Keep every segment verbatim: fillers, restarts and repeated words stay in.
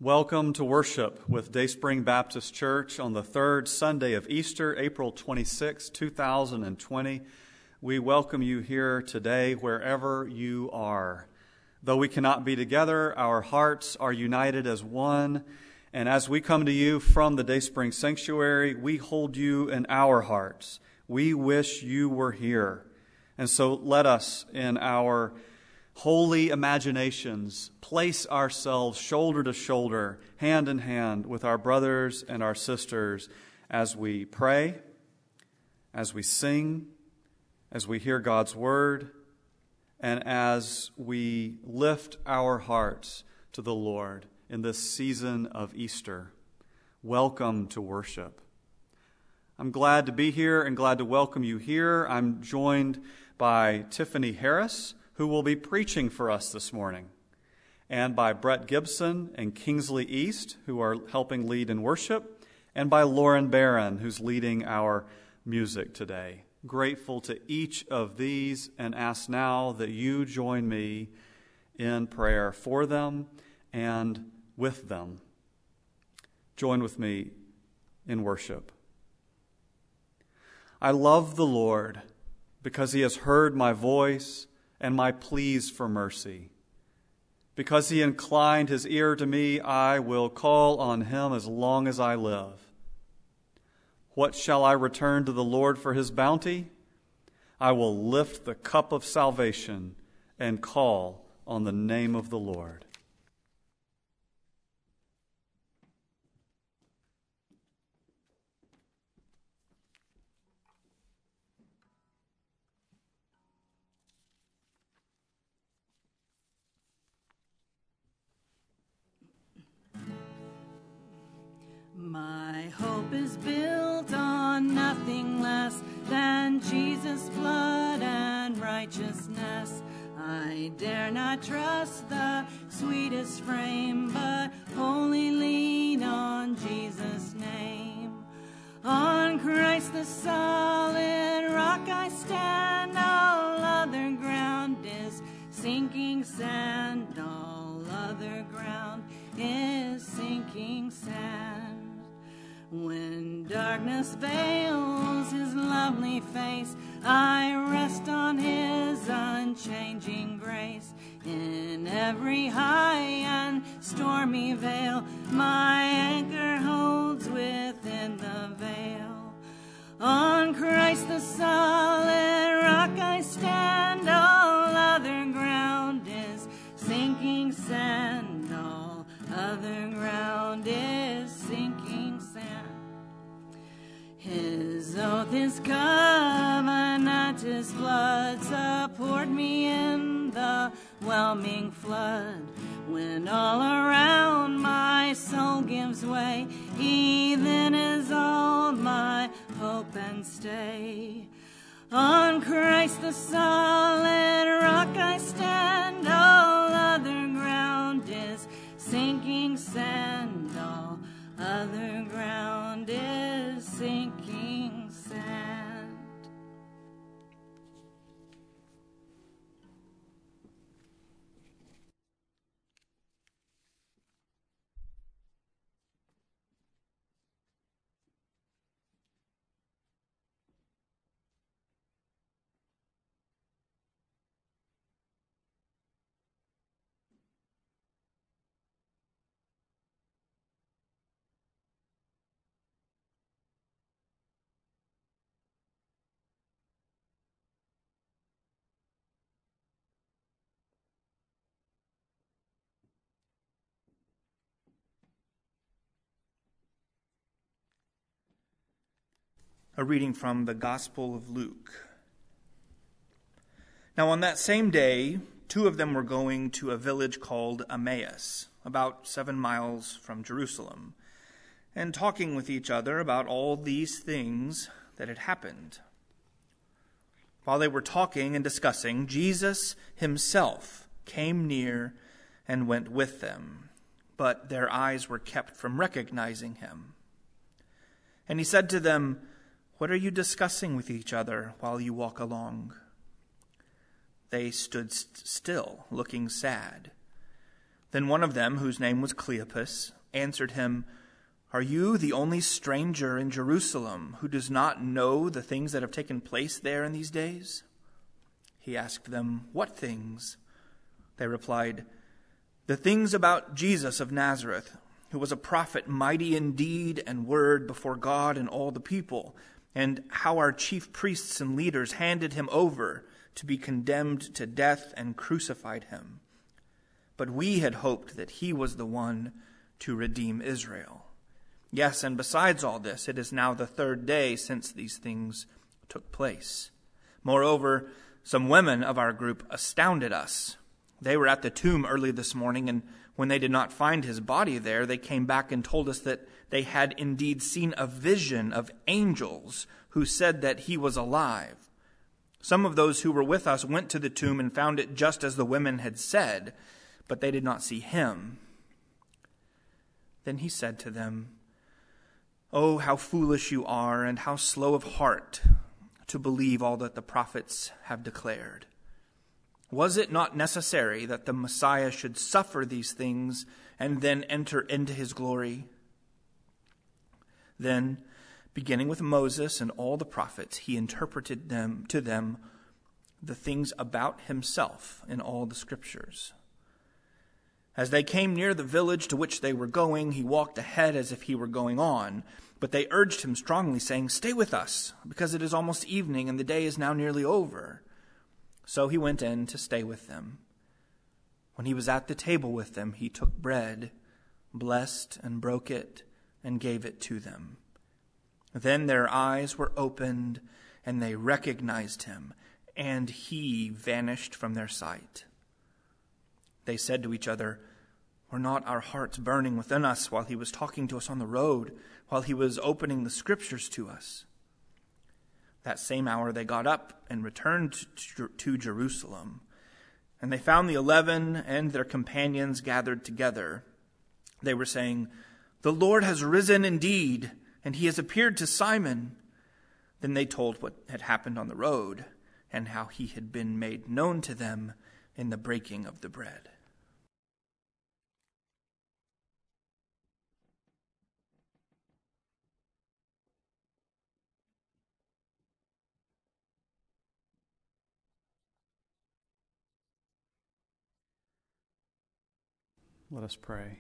Welcome to worship with Dayspring Baptist Church on the third Sunday of Easter, April twenty-sixth, two thousand twenty. We welcome you here today wherever you are. Though we cannot be together, our hearts are united as one. And as we come to you from the Dayspring Sanctuary, we hold you in our hearts. We wish you were here. And so let us, in our holy imaginations, place ourselves shoulder to shoulder, hand in hand with our brothers and our sisters as we pray, as we sing, as we hear God's word, and as we lift our hearts to the Lord in this season of Easter. Welcome to worship. I'm glad to be here and glad to welcome you here. I'm joined by Tiffany Harris, who will be preaching for us this morning, and by Brett Gibson and Kingsley East, who are helping lead in worship, and by Lauren Barron, who's leading our music today. Grateful to each of these and ask now that you join me in prayer for them and with them. Join with me in worship. I love the Lord because he has heard my voice and my pleas for mercy. Because he inclined his ear to me, I will call on him as long as I live. What shall I return to the Lord for his bounty? I will lift the cup of salvation and call on the name of the Lord. My hope is built on nothing less than Jesus' blood and righteousness. I dare not trust the sweetest frame, but wholly lean on Jesus' name. On Christ the solid rock I stand, all other ground is sinking sand, all other ground is sinking sand. When darkness veils his lovely face, I rest on his unchanging grace. In every high and stormy vale, my anchor holds within the veil. On Christ the solid rock I stand, all other ground is sinking sand, all other ground is sinking sand. His oath, his covenant, his blood support me in the whelming flood. When all around my soul gives way, he then is all my hope and stay. On Christ the solid rock I stand, all other ground is sinking sand, all other ground is sinking sand. A reading from the Gospel of Luke. Now on that same day, two of them were going to a village called Emmaus, about seven miles from Jerusalem, and talking with each other about all these things that had happened. While they were talking and discussing, Jesus himself came near and went with them, but their eyes were kept from recognizing him. And he said to them, "What are you discussing with each other while you walk along?" They stood st- still, looking sad. Then one of them, whose name was Cleopas, answered him, "Are you the only stranger in Jerusalem who does not know the things that have taken place there in these days?" He asked them, "What things?" They replied, "The things about Jesus of Nazareth, who was a prophet, mighty in deed and word before God and all the people, and how our chief priests and leaders handed him over to be condemned to death and crucified him. But we had hoped that he was the one to redeem Israel. Yes, and besides all this, it is now the third day since these things took place. Moreover, some women of our group astounded us. They were at the tomb early this morning, and when they did not find his body there, they came back and told us that they had indeed seen a vision of angels who said that he was alive. Some of those who were with us went to the tomb and found it just as the women had said, but they did not see him." Then he said to them, "Oh, how foolish you are, and how slow of heart to believe all that the prophets have declared. Was it not necessary that the Messiah should suffer these things and then enter into his glory?" Then, beginning with Moses and all the prophets, he interpreted them to them the things about himself in all the scriptures. As they came near the village to which they were going, he walked ahead as if he were going on. But they urged him strongly, saying, "Stay with us, because it is almost evening, and the day is now nearly over." So he went in to stay with them. When he was at the table with them, he took bread, blessed and broke it, and gave it to them. Then their eyes were opened, and they recognized him, and he vanished from their sight. They said to each other, "Were not our hearts burning within us while he was talking to us on the road, while he was opening the scriptures to us?" That same hour they got up and returned to Jerusalem. And they found the eleven and their companions gathered together. They were saying, "The Lord has risen indeed, and he has appeared to Simon." Then they told what had happened on the road, and how he had been made known to them in the breaking of the bread. Let us pray.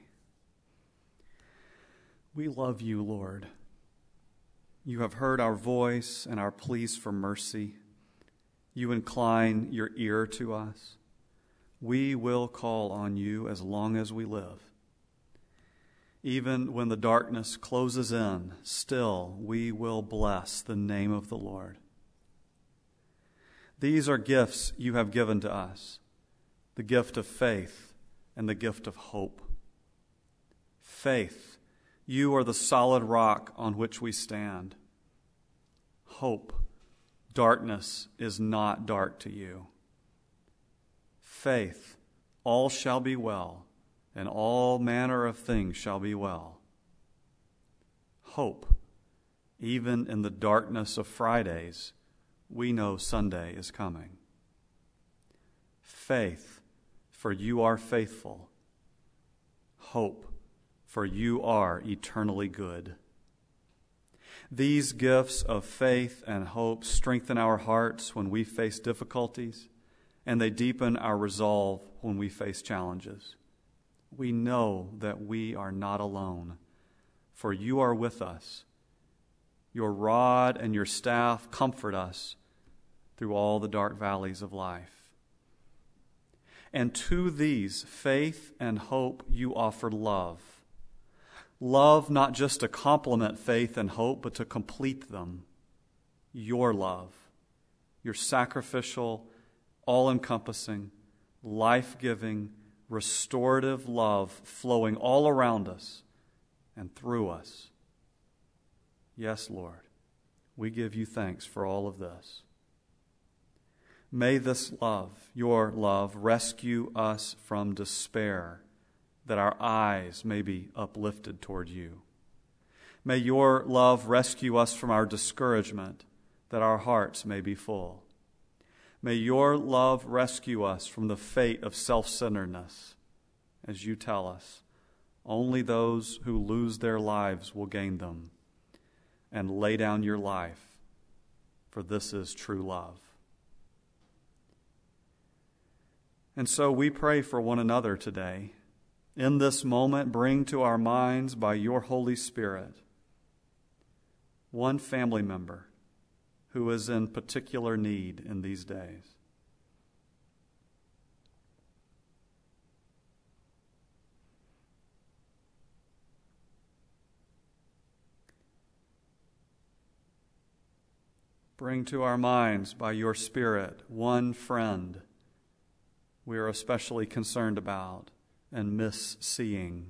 We love you, Lord. You have heard our voice and our pleas for mercy. You incline your ear to us. We will call on you as long as we live. Even when the darkness closes in, still we will bless the name of the Lord. These are gifts you have given to us, the gift of faith and the gift of hope. Faith, you are the solid rock on which we stand. Hope, darkness is not dark to you. Faith, all shall be well, and all manner of things shall be well. Hope, even in the darkness of Fridays, we know Sunday is coming. Faith, for you are faithful. Hope, for you are eternally good. These gifts of faith and hope strengthen our hearts when we face difficulties, and they deepen our resolve when we face challenges. We know that we are not alone, for you are with us. Your rod and your staff comfort us through all the dark valleys of life. And to these, faith and hope, you offer love. Love not just to complement faith and hope, but to complete them. Your love, your sacrificial, all-encompassing, life-giving, restorative love flowing all around us and through us. Yes, Lord, we give you thanks for all of this. May this love, your love, rescue us from despair, that our eyes may be uplifted toward you. May your love rescue us from our discouragement, that our hearts may be full. May your love rescue us from the fate of self-centeredness, as you tell us. Only those who lose their lives will gain them. And lay down your life, for this is true love. And so we pray for one another today. In this moment, bring to our minds by your Holy Spirit one family member who is in particular need in these days. Bring to our minds by your Spirit one friend we are especially concerned about and miss seeing.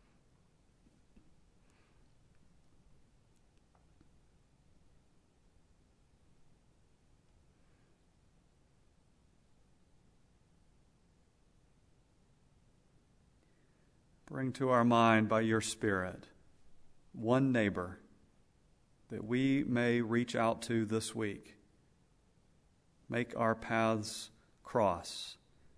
Bring to our mind by your Spirit one neighbor that we may reach out to this week. Make our paths cross.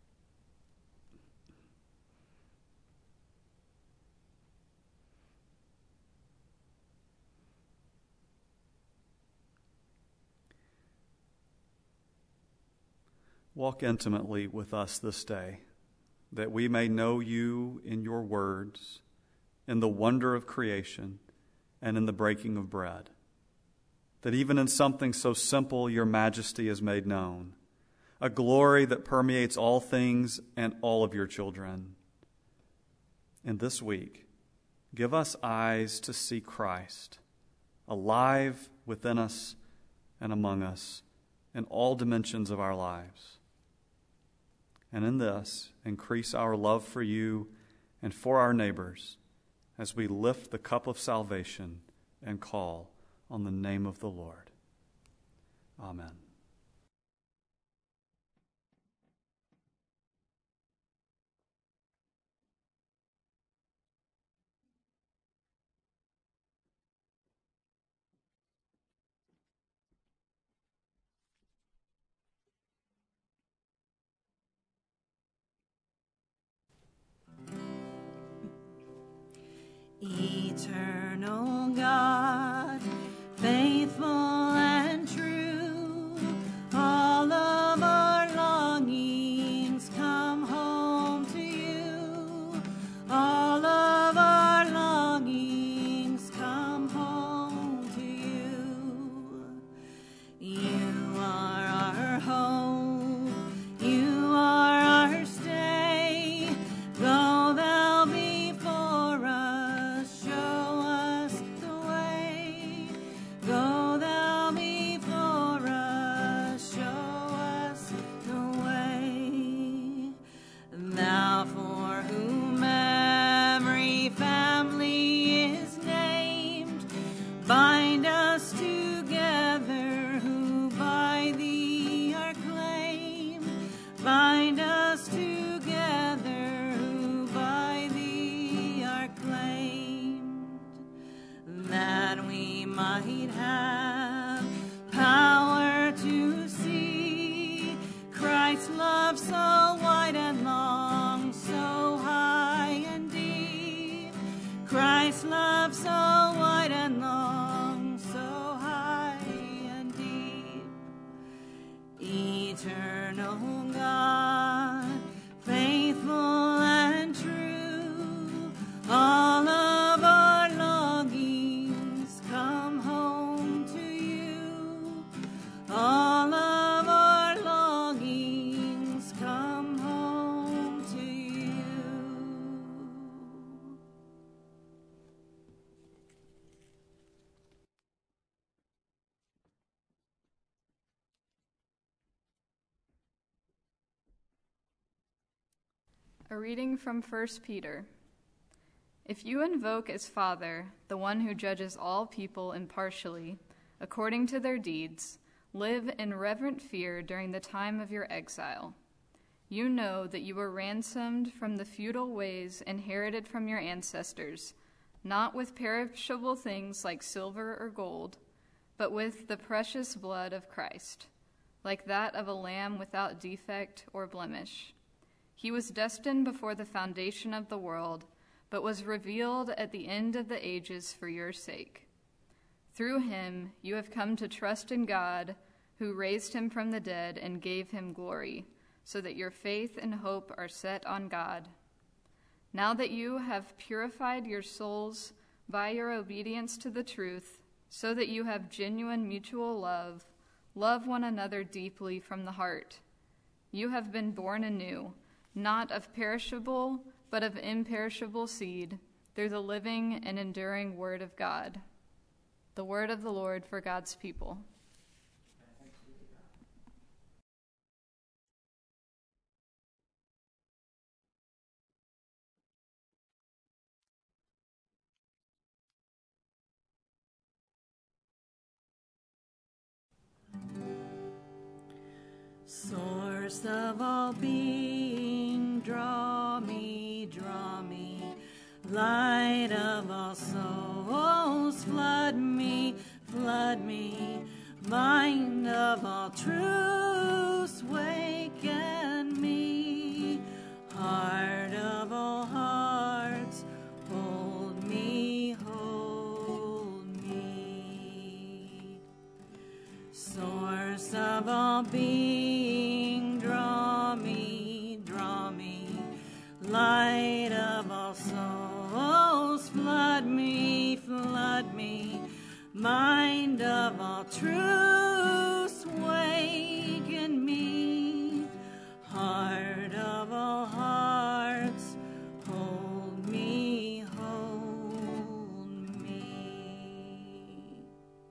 Walk intimately with us this day, that we may know you in your words, in the wonder of creation, and in the breaking of bread. That even in something so simple, your majesty is made known, a glory that permeates all things and all of your children. And this week, give us eyes to see Christ, alive within us and among us in all dimensions of our lives. And in this, increase our love for you and for our neighbors as we lift the cup of salvation and call on the name of the Lord. Amen. Eternal God, faithful and true, all of our longings come home to you. All of our longings come home to you. You are our hope, you are our stay. Go thou before us, show us the way. Go thou before us, show us the way. Thou for whom every family is named, bind us together who by thee are claimed. Bind us together who by thee are claimed, that we might have power to see Christ's love so wide and long, so high and deep. Christ's love so wide and long, so high and deep. Eternal God, faithful and true, all of our longings come home to you. All of our longings come home to you. A reading from First Peter. If you invoke as Father the one who judges all people impartially, according to their deeds, live in reverent fear during the time of your exile. You know that you were ransomed from the futile ways inherited from your ancestors, not with perishable things like silver or gold, but with the precious blood of Christ, like that of a lamb without defect or blemish. He was destined before the foundation of the world, but was revealed at the end of the ages for your sake. Through him you have come to trust in God, who raised him from the dead and gave him glory, so that your faith and hope are set on God. Now that you have purified your souls by your obedience to the truth, so that you have genuine mutual love, love one another deeply from the heart. You have been born anew, not of perishable, but of imperishable seed, through the living and enduring word of God. The word of the Lord for God's people. Source of all being, draw me, draw me. Light of all souls, flood me, flood me. Mind of all truths, waken me. Heart of all hearts, hold me, hold me. Source of all being, draw me, draw me. Light of all souls, flood me, flood me. Mind of all truths, waken me. Heart of all hearts, hold me, hold me.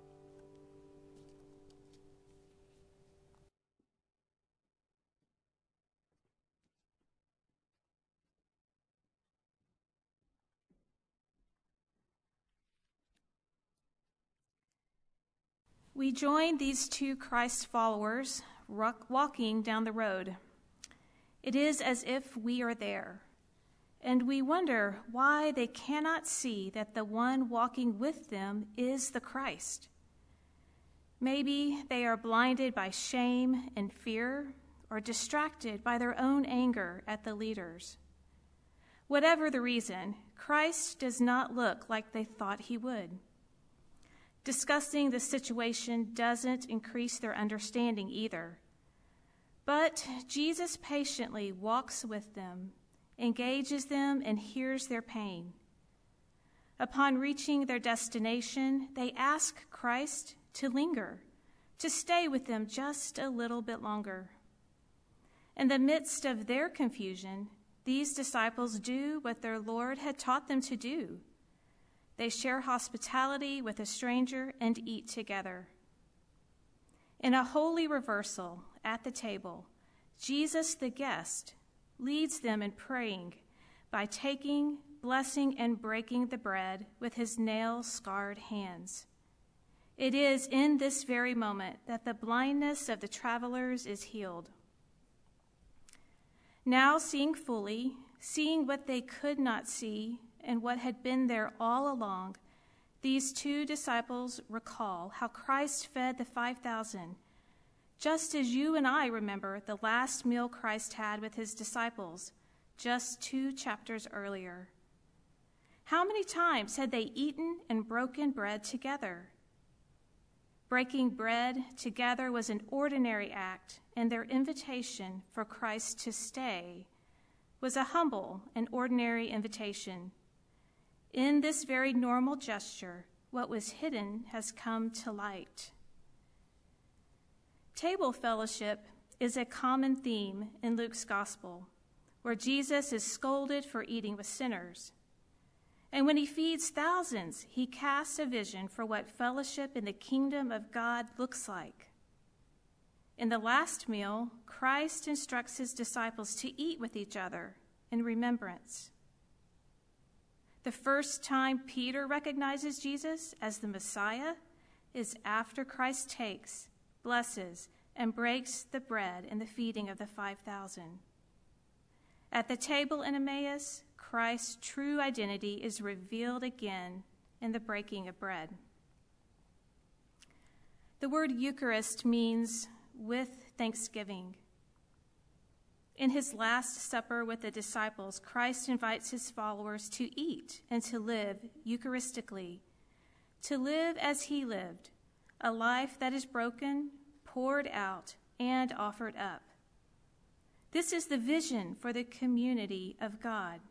We join these two Christ followers walking down the road. It is as if we are there, and we wonder why they cannot see that the one walking with them is the Christ. Maybe they are blinded by shame and fear, or distracted by their own anger at the leaders. Whatever the reason, Christ does not look like they thought he would. Discussing the situation doesn't increase their understanding either. But Jesus patiently walks with them, engages them, and hears their pain. Upon reaching their destination, they ask Christ to linger, to stay with them just a little bit longer. In the midst of their confusion, these disciples do what their Lord had taught them to do. They share hospitality with a stranger and eat together. In a holy reversal at the table, Jesus, the guest, leads them in praying by taking, blessing, and breaking the bread with his nail-scarred hands. It is in this very moment that the blindness of the travelers is healed. Now, seeing fully, seeing what they could not see, and what had been there all along, these two disciples recall how Christ fed the five thousand, just as you and I remember the last meal Christ had with his disciples just two chapters earlier. How many times had they eaten and broken bread together? Breaking bread together was an ordinary act, and their invitation for Christ to stay was a humble and ordinary invitation. In this very normal gesture, what was hidden has come to light. Table fellowship is a common theme in Luke's gospel, where Jesus is scolded for eating with sinners. And when he feeds thousands, he casts a vision for what fellowship in the kingdom of God looks like. In the last meal, Christ instructs his disciples to eat with each other in remembrance. The first time Peter recognizes Jesus as the Messiah is after Christ takes, blesses, and breaks the bread in the feeding of the five thousand. At the table in Emmaus, Christ's true identity is revealed again in the breaking of bread. The word Eucharist means with thanksgiving. In his Last Supper with the disciples, Christ invites his followers to eat and to live Eucharistically, to live as he lived, a life that is broken, poured out, and offered up. This is the vision for the community of God.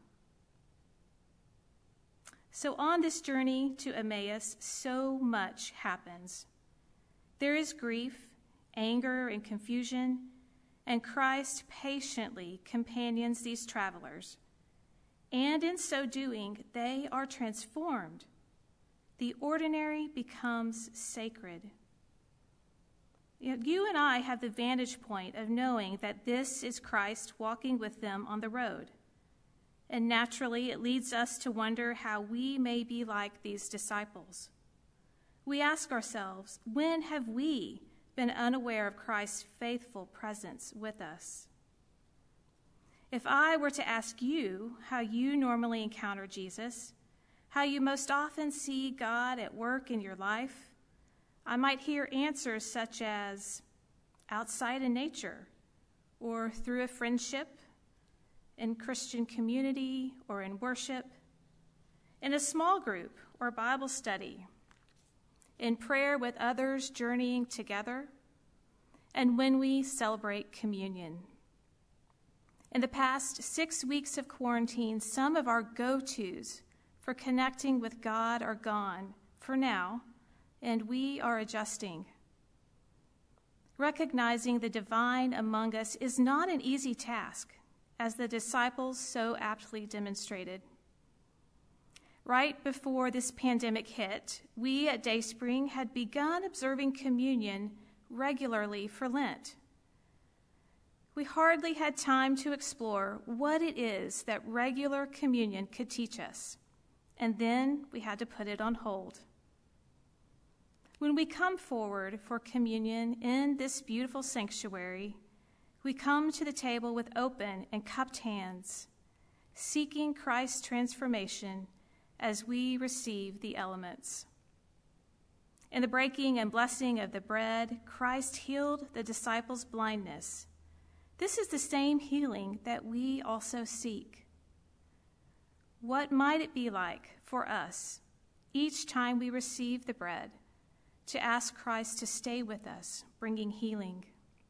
So on this journey to Emmaus, so much happens. There is grief, anger, and confusion, and Christ patiently companions these travelers. And in so doing, they are transformed. The ordinary becomes sacred. You and I have the vantage point of knowing that this is Christ walking with them on the road. And naturally, it leads us to wonder how we may be like these disciples. We ask ourselves, when have we been unaware of Christ's faithful presence with us? If I were to ask you how you normally encounter Jesus, how you most often see God at work in your life, I might hear answers such as outside in nature, or through a friendship, in Christian community, or in worship, in a small group or Bible study, in prayer with others journeying together, and when we celebrate communion. In the past six weeks of quarantine, some of our go-tos for connecting with God are gone for now, and we are adjusting. Recognizing the divine among us is not an easy task, as the disciples so aptly demonstrated. Right before this pandemic hit, we at Dayspring had begun observing communion regularly for Lent. We hardly had time to explore what it is that regular communion could teach us, and then we had to put it on hold. When we come forward for communion in this beautiful sanctuary, we come to the table with open and cupped hands, seeking Christ's transformation as we receive the elements. In the breaking and blessing of the bread, Christ healed the disciples' blindness. This is the same healing that we also seek. What might it be like for us, each time we receive the bread, to ask Christ to stay with us, bringing healing?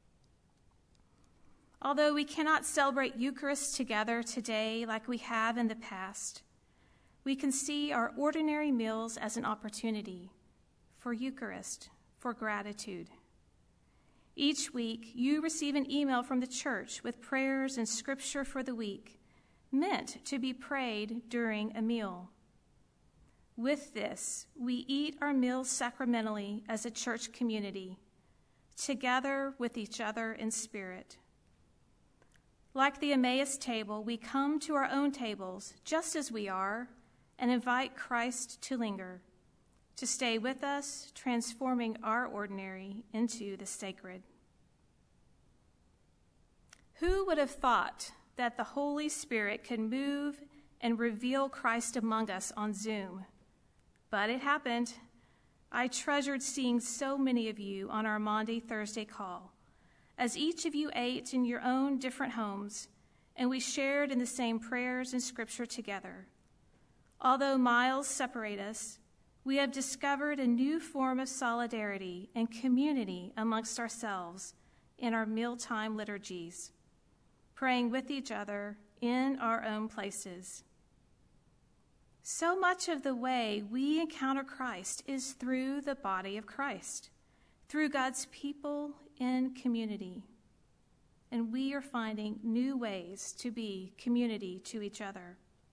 Although we cannot celebrate Eucharist together today like we have in the past, we can see our ordinary meals as an opportunity for Eucharist, for gratitude. Each week, you receive an email from the church with prayers and scripture for the week, meant to be prayed during a meal. With this, we eat our meals sacramentally as a church community, together with each other in spirit. Like the Emmaus table, we come to our own tables just as we are and invite Christ to linger, to stay with us, transforming our ordinary into the sacred. Who would have thought that the Holy Spirit could move and reveal Christ among us on Zoom? But it happened. I treasured seeing so many of you on our Maundy Thursday call, as each of you ate in your own different homes, and we shared in the same prayers and scripture together. Although miles separate us, we have discovered a new form of solidarity and community amongst ourselves in our mealtime liturgies, praying with each other in our own places. So much of the way we encounter Christ is through the body of Christ, through God's people in community. And we are finding new ways to be community to each other.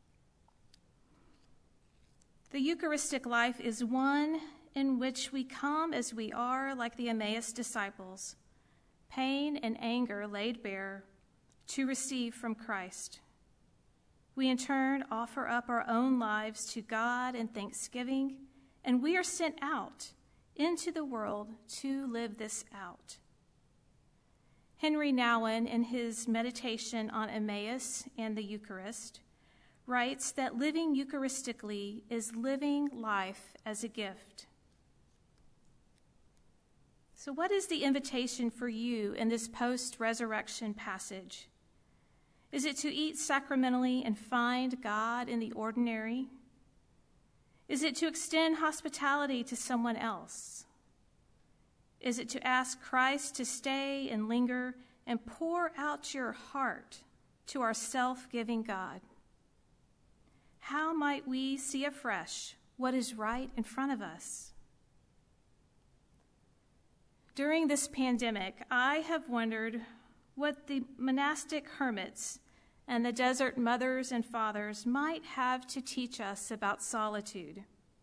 The Eucharistic life is one in which we come as we are, like the Emmaus disciples, pain and anger laid bare, to receive from Christ. We in turn offer up our own lives to God in thanksgiving, and we are sent out into the world to live this out. Henry Nouwen, in his meditation on Emmaus and the Eucharist, writes that living Eucharistically is living life as a gift. So what is the invitation for you in this post-resurrection passage? Is it to eat sacramentally and find God in the ordinary? Is it to extend hospitality to someone else? Is it to ask Christ to stay and linger and pour out your heart to our self-giving God? How might we see afresh what is right in front of us? During this pandemic, I have wondered what the monastic hermits and the desert mothers and fathers might have to teach us about solitude.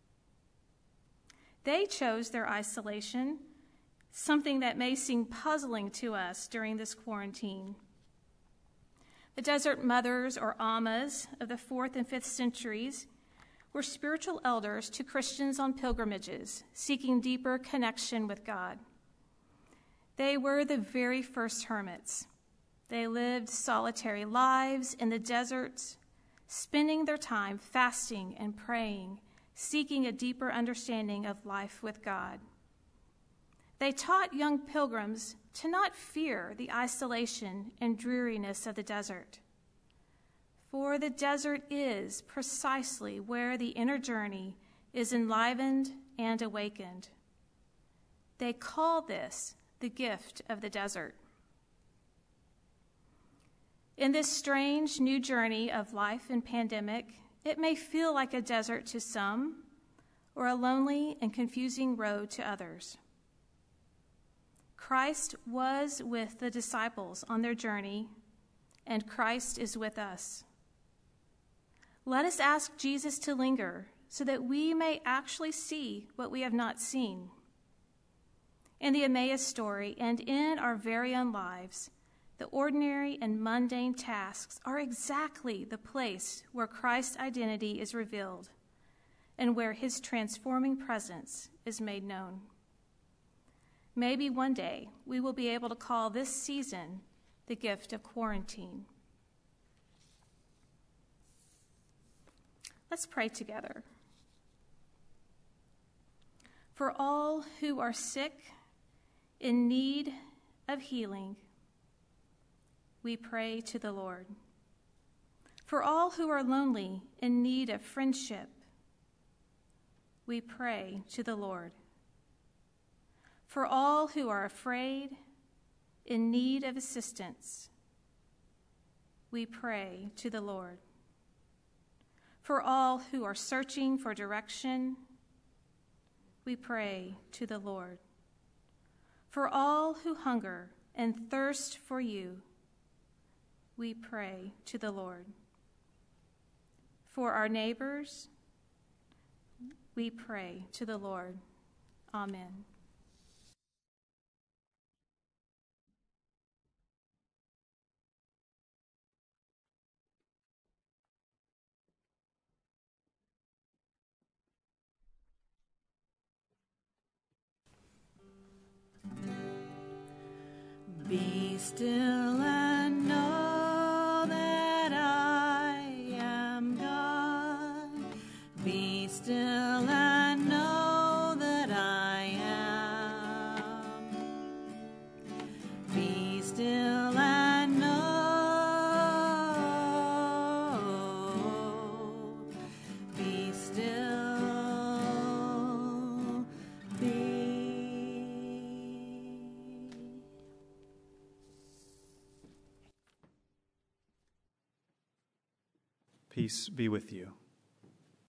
They chose their isolation, something that may seem puzzling to us during this quarantine. The desert mothers, or ammas, of the fourth and fifth centuries were spiritual elders to Christians on pilgrimages, seeking deeper connection with God. They were the very first hermits. They lived solitary lives in the deserts, spending their time fasting and praying, seeking a deeper understanding of life with God. They taught young pilgrims to not fear the isolation and dreariness of the desert, for the desert is precisely where the inner journey is enlivened and awakened. They call this the gift of the desert. In this strange new journey of life and pandemic, it may feel like a desert to some, or a lonely and confusing road to others. Christ was with the disciples on their journey, and Christ is with us. Let us ask Jesus to linger so that we may actually see what we have not seen. In the Emmaus story and in our very own lives, the ordinary and mundane tasks are exactly the place where Christ's identity is revealed and where his transforming presence is made known. Maybe one day we will be able to call this season the gift of quarantine. Let's pray together. For all who are sick, in need of healing, we pray to the Lord. For all who are lonely, in need of friendship, we pray to the Lord. For all who are afraid, in need of assistance, we pray to the Lord. For all who are searching for direction, we pray to the Lord. For all who hunger and thirst for you, we pray to the Lord. For our neighbors, we pray to the Lord. Amen. Be still and know that I am God. Be still and know that I am. Be still and know. Be still. Be. Peace be with you.